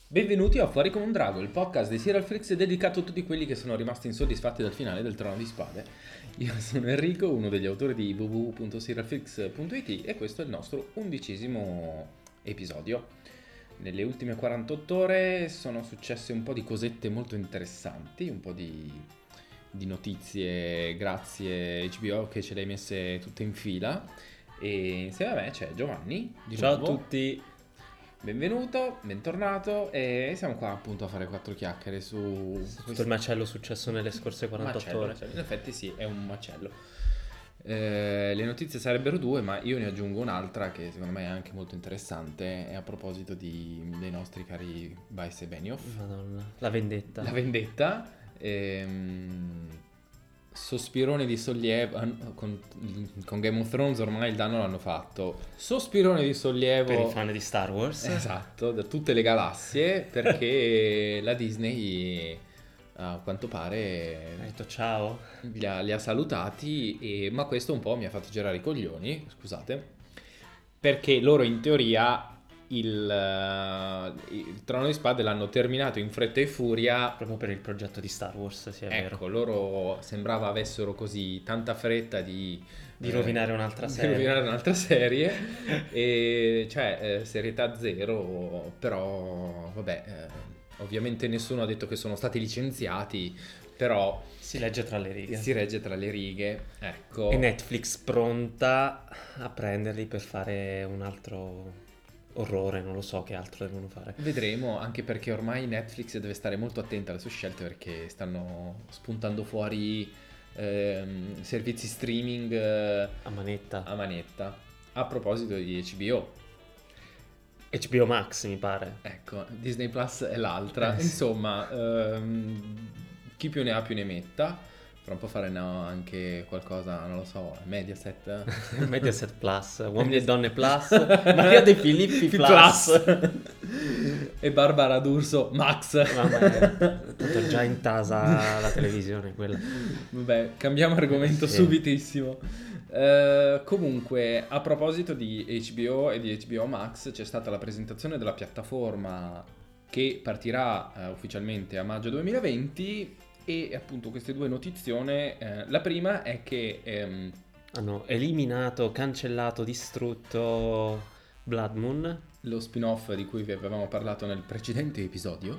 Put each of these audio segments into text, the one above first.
Benvenuti a Fuori come un drago, il podcast di Serial Flix dedicato a tutti quelli che sono rimasti insoddisfatti dal finale del Trono di Spade. Io sono Enrico, uno degli autori di www.serialflix.it e questo è il nostro 11° episodio. Nelle ultime 48 ore sono successe un po' di cosette molto interessanti, un po' di notizie, grazie HBO che ce le hai messe tutte in fila. E insieme a me c'è Giovanni, di Ciao a nuovo. tutti. Benvenuto, bentornato e siamo qua appunto a fare 4 chiacchiere su Tutto il macello successo nelle scorse 48 ore. macello. In effetti sì, è un macello. Le notizie sarebbero due, ma io ne aggiungo un'altra che secondo me è anche molto interessante. È a proposito dei nostri cari Vice e Benioff. Madonna, la vendetta. La vendetta. Sospirone di sollievo con Game of Thrones ormai il danno l'hanno fatto. Sospirone di sollievo Per i fan di Star Wars. esatto, da tutte le galassie, perché la Disney a quanto Ha pare detto ciao. li ha salutati, ma questo un po' mi ha fatto girare i coglioni, scusate, perché loro in teoria il Trono di Spade l'hanno terminato in fretta e furia. Proprio per il progetto di Star Wars, sì, è Ecco, vero. loro sembrava avessero così tanta fretta Di rovinare un'altra serie. Di rovinare un'altra serie, e cioè serietà zero, però vabbè, ovviamente nessuno ha detto che sono stati licenziati, però Si legge tra le righe. si regge tra le righe, ecco. E Netflix pronta a prenderli per fare un altro orrore, non lo so che altro devono fare. Vedremo, anche perché ormai Netflix deve stare molto attenta alle sue scelte perché stanno spuntando fuori servizi streaming A manetta. a manetta. A proposito di HBO, HBO Max, mi pare. ecco, Disney Plus è l'altra. Sì. Insomma, chi più ne ha più ne metta. Fra un po' faranno anche qualcosa, non lo so, Mediaset. Mediaset Plus, Uomini e Donne Plus, Maria De Filippi Plus. E Barbara D'Urso Max. Mamma mia, tanto già intasa la televisione quella. Vabbè, cambiamo argomento Sì. subitissimo. Comunque, a proposito di HBO e di HBO Max, c'è stata la presentazione della piattaforma che partirà ufficialmente a maggio 2020 e appunto queste due notizione. La prima è che Hanno eliminato, cancellato, distrutto Blood Moon. lo spin-off di cui vi avevamo parlato nel precedente episodio,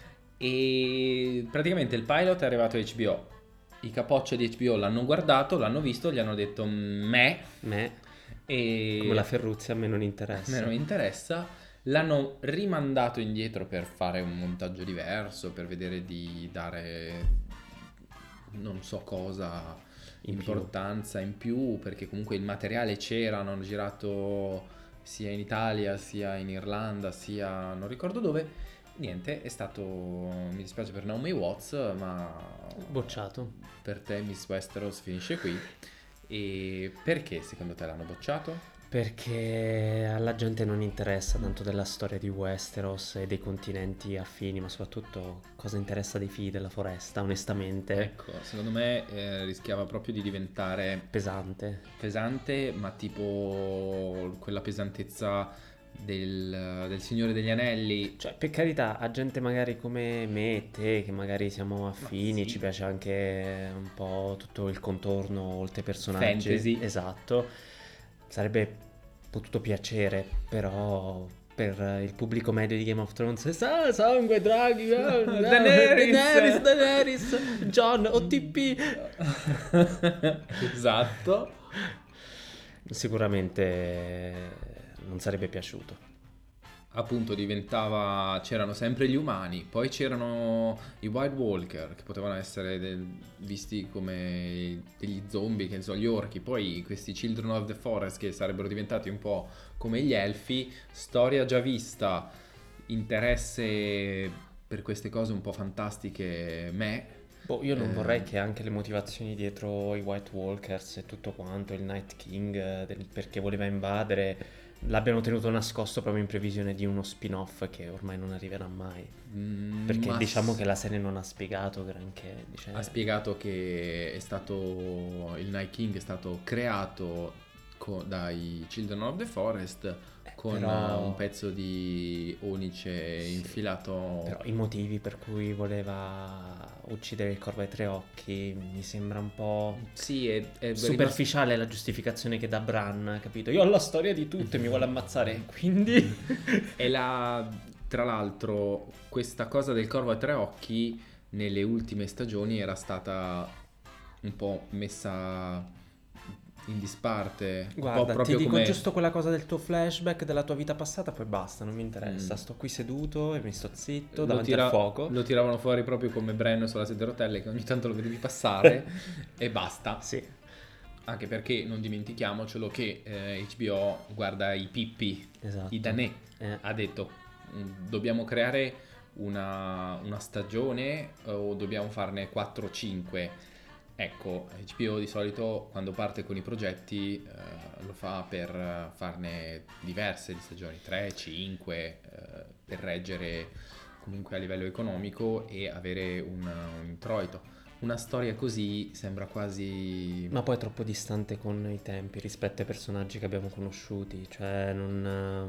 e praticamente il pilot è arrivato a HBO. I capoccia di HBO l'hanno guardato, l'hanno visto, gli hanno detto me, e Come la Ferruzzi, a me non a me interessa. non interessa. L'hanno rimandato indietro per fare un montaggio diverso, per vedere di dare non so cosa, In più. importanza in più, perché comunque il materiale c'era, hanno girato sia in Italia, sia in Irlanda, sia non ricordo dove. Niente, è stato, mi dispiace per Naomi Watts, ma Bocciato. per te Miss Westeros finisce qui. E perché secondo te l'hanno bocciato? Perché alla gente non interessa tanto della storia di Westeros e dei continenti affini, ma soprattutto cosa interessa dei figli della foresta, onestamente. Ecco, secondo me rischiava proprio di diventare Pesante. pesante, ma tipo quella pesantezza del Signore degli Anelli. Cioè, per carità, a gente magari come me e te, che magari siamo affini, sì. ci piace anche un po' tutto il contorno, oltre ai personaggi. Fantasy. Esatto. Sarebbe potuto piacere, però per il pubblico medio di Game of Thrones sangue, draghi, Daenerys, Jon, OTP. Esatto. Sicuramente non sarebbe piaciuto. Appunto c'erano sempre gli umani, poi c'erano i White Walker che potevano essere visti come degli zombie, che ne so, gli orchi, poi questi Children of the Forest che sarebbero diventati un po' come gli elfi, storia già vista, interesse per queste cose un po' fantastiche Boh, io non vorrei Eh. che anche le motivazioni dietro i White Walkers e tutto quanto, il Night King, perché voleva invadere, l'abbiano tenuto nascosto proprio in previsione di uno spin-off che ormai non arriverà mai. Perché ma diciamo che la serie non ha spiegato granché. ha spiegato che il Night King è stato creato dai Children of the Forest con però- un pezzo di onice Sì. infilato. Però i motivi per cui voleva uccidere il corvo ai tre occhi mi sembra un po' Sì, è superficiale la giustificazione che dà Bran, capito? Io ho la storia di tutto e mi vuole ammazzare, quindi... E tra l'altro, questa cosa del corvo a tre occhi nelle ultime stagioni era stata un po' messa in disparte. Un po' Guarda, ti proprio dico come... giusto quella cosa del tuo flashback della tua vita passata, poi basta, non mi interessa. Mm. Sto qui seduto e mi sto zitto lo davanti tira- al fuoco. Lo tiravano fuori proprio come Bren sulla sedia a rotelle, che ogni tanto lo vedevi passare e basta. Sì, Anche perché non dimentichiamocelo che HBO guarda i Pippi, esatto. i Danè. Eh, Ha detto dobbiamo creare una stagione o dobbiamo farne 4 o 5. Ecco, HBO di solito quando parte con i progetti lo fa per farne diverse di stagioni, 3, 5, per reggere comunque a livello economico e avere un introito. Una storia così sembra quasi... ma poi è troppo distante con i tempi rispetto ai personaggi che abbiamo conosciuti. Cioè, non...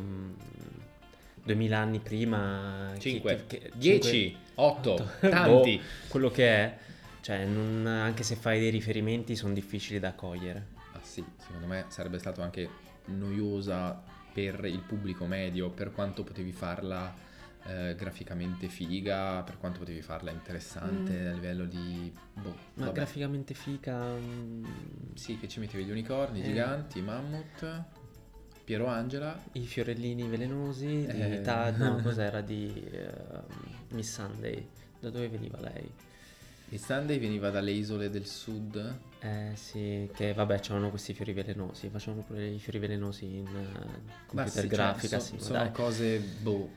2000 anni prima... 5, che- 10, 8, otto. tanti. Boh, quello che è. Cioè, anche se fai dei riferimenti sono difficili da cogliere. Ah sì, secondo me sarebbe stato anche noiosa per il pubblico medio, per quanto potevi farla graficamente figa, per quanto potevi farla interessante a livello di... Boh, Ma vabbè. graficamente fica... Sì, che ci mettevi gli unicorni, i giganti, i mammut, Piero Angela. I fiorellini velenosi di Eh. no, cos'era di Miss Sunday? Da dove veniva lei? Il Sunday veniva dalle isole del sud. Sì, che vabbè, c'erano questi fiori velenosi, facevano pure i fiori velenosi in Ma computer sì, cioè, grafica, sì, ma sono dai. cose, boh,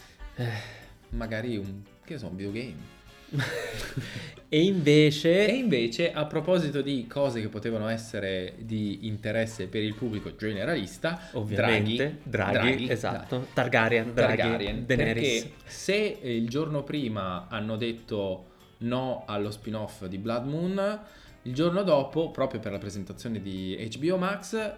magari che ne so, un videogame. E invece... E invece, a proposito di cose che potevano essere di interesse per il pubblico generalista, Ovviamente, Draghi, esatto, Targaryen, Draghi, Daenerys. Perché se il giorno prima hanno detto no allo spin-off di Blood Moon, il giorno dopo, proprio per la presentazione di HBO Max,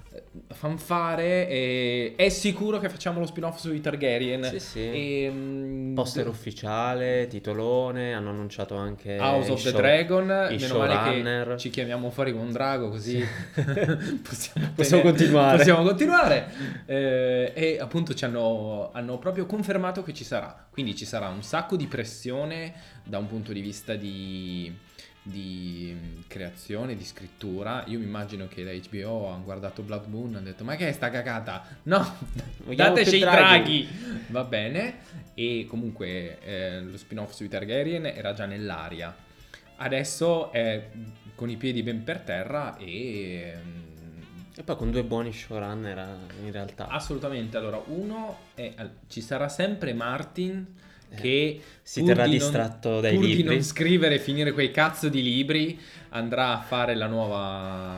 fanfare e è sicuro che facciamo lo spin-off sui Targaryen. Sì, sì. E, Poster ufficiale, titolone, hanno annunciato anche House i of the show- Dragon, i meno male showrunner. che ci chiamiamo fuori con un drago così possiamo Possiamo continuare. Possiamo continuare. E appunto hanno proprio confermato che ci sarà. Quindi ci sarà un sacco di pressione da un punto di vista di creazione, di scrittura. Io mi immagino che da HBO hanno guardato Blood Moon e hanno detto ma che è sta cagata? No, Vogliamo dateci più i draghi. draghi. Va bene. E comunque lo spin-off sui Targaryen era già nell'aria. Adesso è con i piedi ben per terra e poi con due buoni showrunner in realtà. assolutamente. Allora, uno è ci sarà sempre Martin che si pur terrà di distratto dai pur di libri. non scrivere e finire quei cazzo di libri, andrà a fare la nuova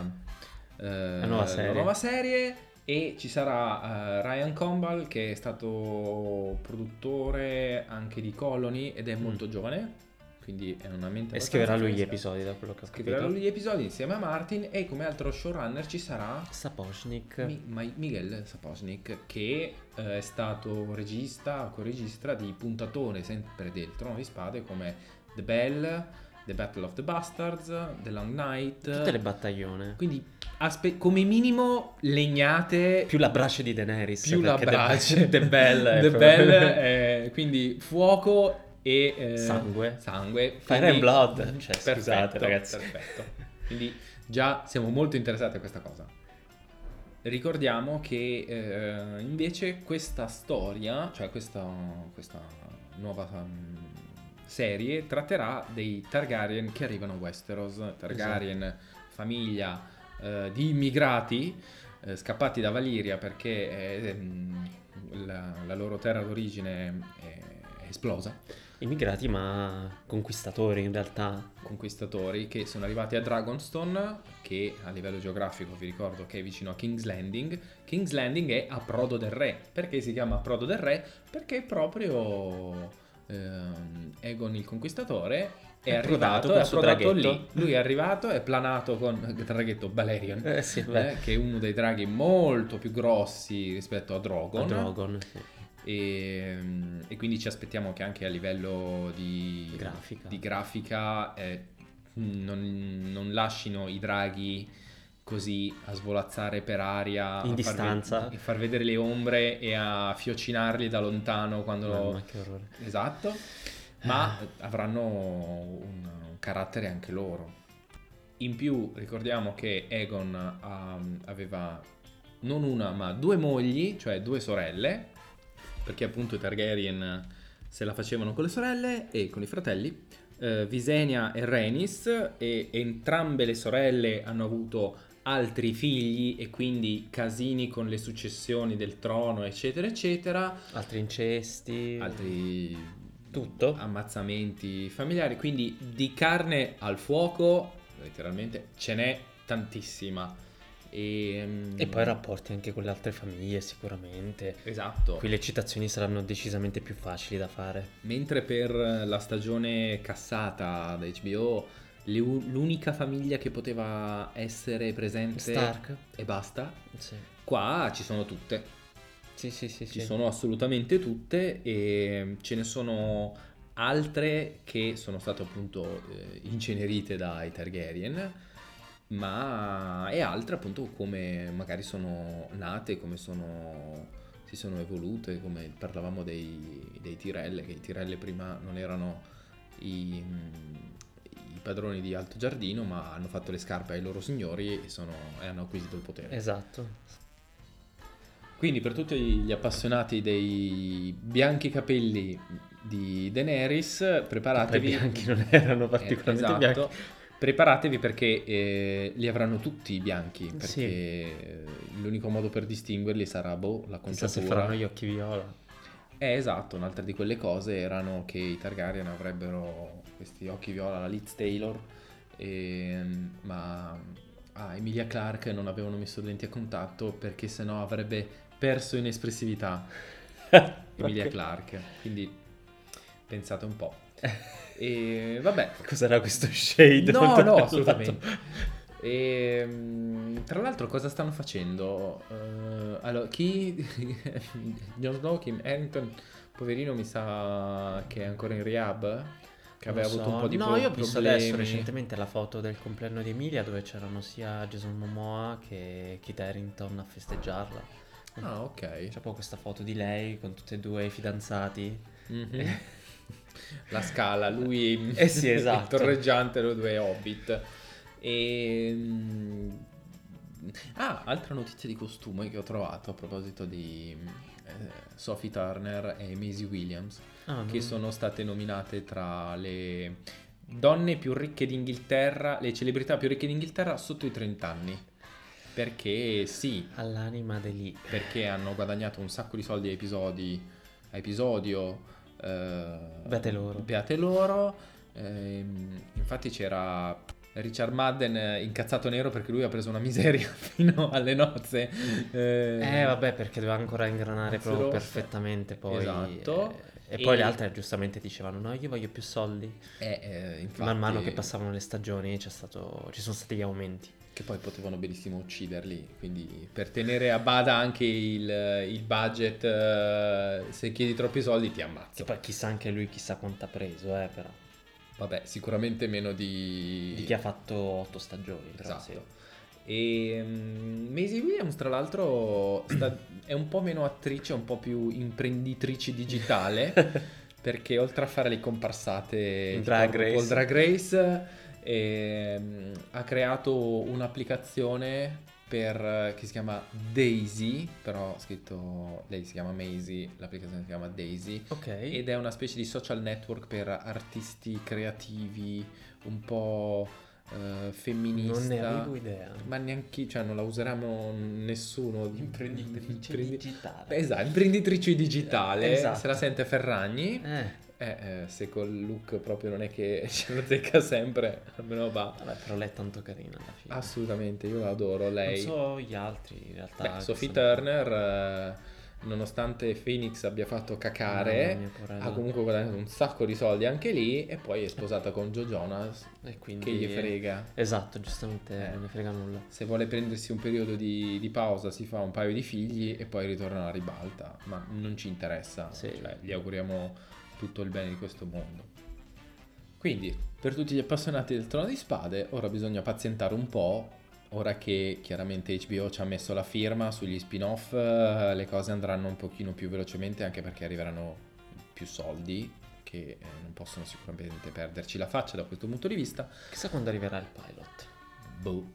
serie. E ci sarà Ryan Combal che è stato produttore anche di Colony ed è molto giovane, quindi è una mente E abbastanza scriverà lui gli fresca. episodi, da quello che ho Scriverà capito. lui gli episodi insieme a Martin e come altro showrunner ci sarà Sapochnik. Miguel Sapochnik, che è stato regista, co-regista di puntatone sempre del Trono di Spade come The Bell, The Battle of the Bastards, The Long Night. Tutte le battaglione. Quindi come minimo legnate. Più la brace di Daenerys. Più la perché brace. The Bell. The Bell, quindi fuoco e Sangue. Fire Fire and Blood. Cioè, perfetto, scusate, ragazzi. Perfetto. Quindi già siamo molto interessati a questa cosa. Ricordiamo che invece questa storia, cioè questa nuova serie, tratterà dei Targaryen che arrivano a Westeros. Targaryen, famiglia di immigrati scappati da Valyria perché la loro terra d'origine è esplosa. Immigrati ma conquistatori in realtà. Conquistatori che sono arrivati a Dragonstone, che a livello geografico vi ricordo che è vicino a King's Landing. King's Landing è Approdo del Re. Perché si chiama Approdo del Re? Perché proprio Aegon il Conquistatore è approdato arrivato, è col suo approdato lì. draghetto. Lui è arrivato, è planato con il draghetto Balerion, Sì, beh. che è uno dei draghi molto più grossi rispetto a A Drogon. Drogon, sì. E quindi ci aspettiamo che anche a livello di grafica non lascino i draghi così a svolazzare per aria In distanza. e far vedere le ombre e a fiocinarli da lontano quando Mamma, che orrore. esatto, ma avranno un carattere anche loro. In più ricordiamo che Aegon aveva non una ma due mogli, cioè due sorelle, perché appunto i Targaryen se la facevano con le sorelle e con i fratelli, Visenya e Rhaenys, e entrambe le sorelle hanno avuto altri figli e quindi casini con le successioni del trono, eccetera eccetera, Altri incesti. altri Tutto. ammazzamenti familiari, quindi di carne al fuoco letteralmente ce n'è tantissima. E poi rapporti anche con le altre famiglie, sicuramente. Esatto. Qui le citazioni saranno decisamente più facili da fare. Mentre per la stagione cassata da HBO l'unica famiglia che poteva essere presente Stark. e basta, Sì. qua ci sono tutte. Sì. Ci sono assolutamente tutte e ce ne sono altre che sono state appunto incenerite dai Targaryen, ma e altre appunto come magari sono nate, come si sono evolute, come parlavamo dei Tyrell, che i Tyrell prima non erano i padroni di Alto Giardino, ma hanno fatto le scarpe ai loro signori e hanno acquisito il potere. Esatto. Quindi per tutti gli appassionati dei bianchi capelli di Daenerys, preparatevi. I bianchi non erano particolarmente esatto. bianchi. Preparatevi perché li avranno tutti bianchi, perché Sì. l'unico modo per distinguerli sarà la Chissà se conciatura. faranno gli occhi viola. Esatto, un'altra di quelle cose erano che i Targaryen avrebbero questi occhi viola alla Liz Taylor, ma a Emilia Clarke non avevano messo lenti a contatto perché sennò avrebbe perso in espressività Emilia Ok. Clarke, quindi pensate un po'. E vabbè, Cos'era questo shade? no, molto no, elevato? assolutamente. E tra l'altro cosa stanno facendo? Allora, Jon Snow, Kim Harington, poverino, mi sa che è ancora in rehab, che aveva Non avuto un so. po' di No, io ho visto adesso problemi. recentemente la foto del compleanno di Emilia dove c'erano sia Jason Momoa che Kit Harington a festeggiarla. Ah, ok. C'è proprio questa foto di lei con tutti e due i fidanzati. Mhm. La Scala, lui Sì, esatto. il torreggiante, loro due Hobbit. Altra notizia di costume che ho trovato a proposito di Sophie Turner e Maisie Williams, Ah, che sono state nominate tra le donne più ricche d'Inghilterra, le celebrità più ricche d'Inghilterra sotto i 30 anni. Perché sì, all'anima degli... perché hanno guadagnato un sacco di soldi a episodio. Beate loro. Beate loro. Infatti c'era Richard Madden incazzato nero perché lui ha preso una miseria fino alle nozze. Vabbè, perché doveva ancora ingranare proprio rosse. perfettamente poi. Esatto. E poi le altre giustamente dicevano no, io voglio più soldi. Infatti, Man mano che passavano le stagioni ci sono stati gli aumenti. che poi potevano benissimo ucciderli, quindi per tenere a bada anche il budget, se chiedi troppi soldi ti ammazzo. E poi chissà anche lui, chissà quanto ha preso, però. Vabbè, sicuramente meno Di chi ha fatto 8 stagioni. Però, Esatto. sì. E Maisie Williams, tra l'altro, è un po' meno attrice, un po' più imprenditrice digitale, perché oltre a fare le comparsate In tipo Drag Race. RuPaul Drag Race, ha creato un'applicazione che si chiama Daisy, però scritto, lei si chiama Maisie, l'applicazione si chiama Daisy, Ok. ed è una specie di social network per artisti creativi, un po' femminista. Non ne avevo idea. Ma neanche, cioè non la useremo nessuno. Imprenditrice digitale. Esatto, imprenditrice digitale. Esatto. Se la sente Ferragni. Se col look proprio non è che ce lo zecca sempre, almeno va. Vabbè, però lei è tanto carina alla fine. Assolutamente, io la adoro lei. Non so gli altri in realtà. Beh, Sophie che sono- Turner nonostante Phoenix abbia fatto Mamma cacare, mia, porella. ha comunque guadagnato un sacco di soldi anche lì e poi è sposata con Joe Jonas, E quindi che gli frega. Esatto, giustamente non ne frega nulla. Se vuole prendersi un periodo di pausa si fa un paio di figli e poi ritorna alla ribalta, ma non ci interessa, Sì. cioè, gli auguriamo tutto il bene di questo mondo. Quindi, per tutti gli appassionati del Trono di Spade, ora bisogna pazientare un po', ora che chiaramente HBO ci ha messo la firma sugli spin-off, le cose andranno un pochino più velocemente, anche perché arriveranno più soldi, che non possono sicuramente perderci la faccia da questo punto di vista. Chissà quando arriverà il pilot. Boh.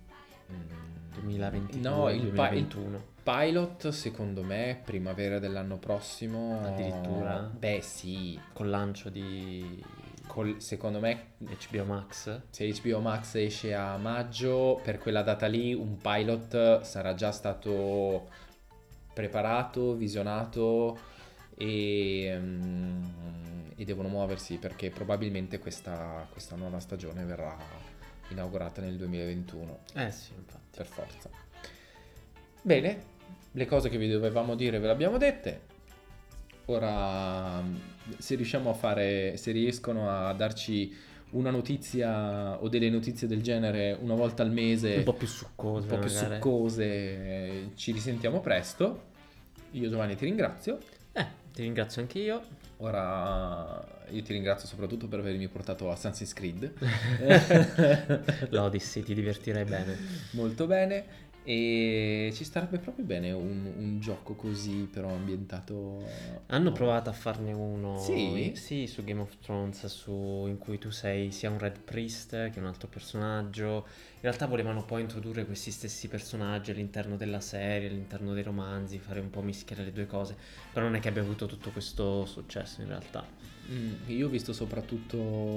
2022, No, il 2021. pilot secondo me primavera dell'anno prossimo. Addirittura? Beh sì, Col lancio di secondo me HBO Max. se HBO Max esce a maggio, per quella data lì un pilot sarà già stato preparato, visionato e devono muoversi, perché probabilmente questa nuova stagione verrà inaugurata nel 2021. Sì, infatti. Per forza. Bene, le cose che vi dovevamo dire ve le abbiamo dette. Ora, se riusciamo se riescono a darci una notizia o delle notizie del genere una volta al mese, Un po' più succose, un po' più magari. succose, ci risentiamo presto. Io Giovanni ti ringrazio. Ti ringrazio anche io. Ora io ti ringrazio soprattutto per avermi portato a Assassin's Creed. L'Odyssey, ti divertirai bene. Molto bene. E ci starebbe proprio bene un gioco così, però ambientato. Hanno provato a farne uno Sì? sì, su Game of Thrones, in cui tu sei sia un Red Priest che un altro personaggio. In realtà volevano poi introdurre questi stessi personaggi all'interno della serie, all'interno dei romanzi, fare un po' mischiare le due cose. Però non è che abbia avuto tutto questo successo in realtà. Io ho visto soprattutto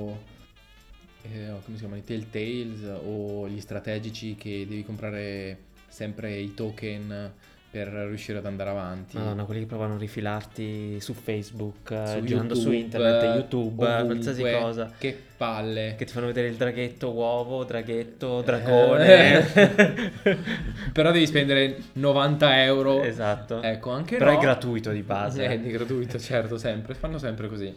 come si chiamano, i Telltales o gli strategici, che devi comprare sempre i token per riuscire ad andare avanti. Madonna, quelli che provano a rifilarti su Facebook, Su girando su YouTube, internet, YouTube, ovunque. qualsiasi cosa. Che palle. Che ti fanno vedere il draghetto uovo, draghetto, dragone. Però devi spendere 90 euro. Esatto. Ecco, anche Però no. è gratuito di base. È di gratuito, certo, sempre. Fanno sempre così.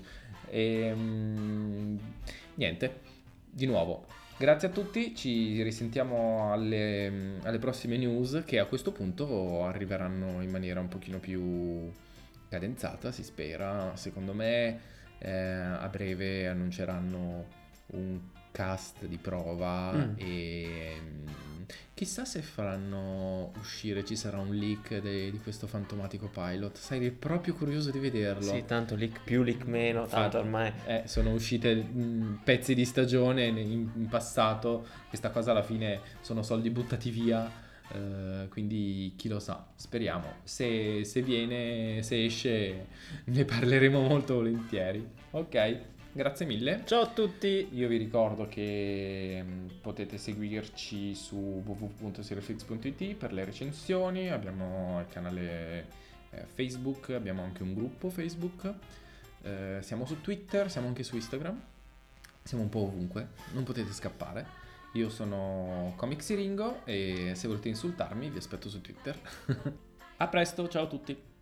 Niente, di nuovo, grazie a tutti. Ci risentiamo alle prossime news, che a questo punto arriveranno in maniera un pochino più cadenzata, si spera. Secondo me a breve annunceranno un cast di prova e chissà se faranno uscire, ci sarà un leak di questo fantomatico pilot. Sarei proprio curioso di vederlo. Sì, tanto leak più, leak meno, tanto ormai. Sono uscite pezzi di stagione in passato, questa cosa alla fine sono soldi buttati via, quindi chi lo sa, speriamo. Se esce ne parleremo molto volentieri. Ok, grazie mille. Ciao a tutti! Io vi ricordo che potete seguirci su www.serialflix.it per le recensioni, abbiamo il canale Facebook, abbiamo anche un gruppo Facebook, siamo su Twitter, siamo anche su Instagram, siamo un po' ovunque, non potete scappare. Io sono Comic Siringo e se volete insultarmi vi aspetto su Twitter. A presto, ciao a tutti!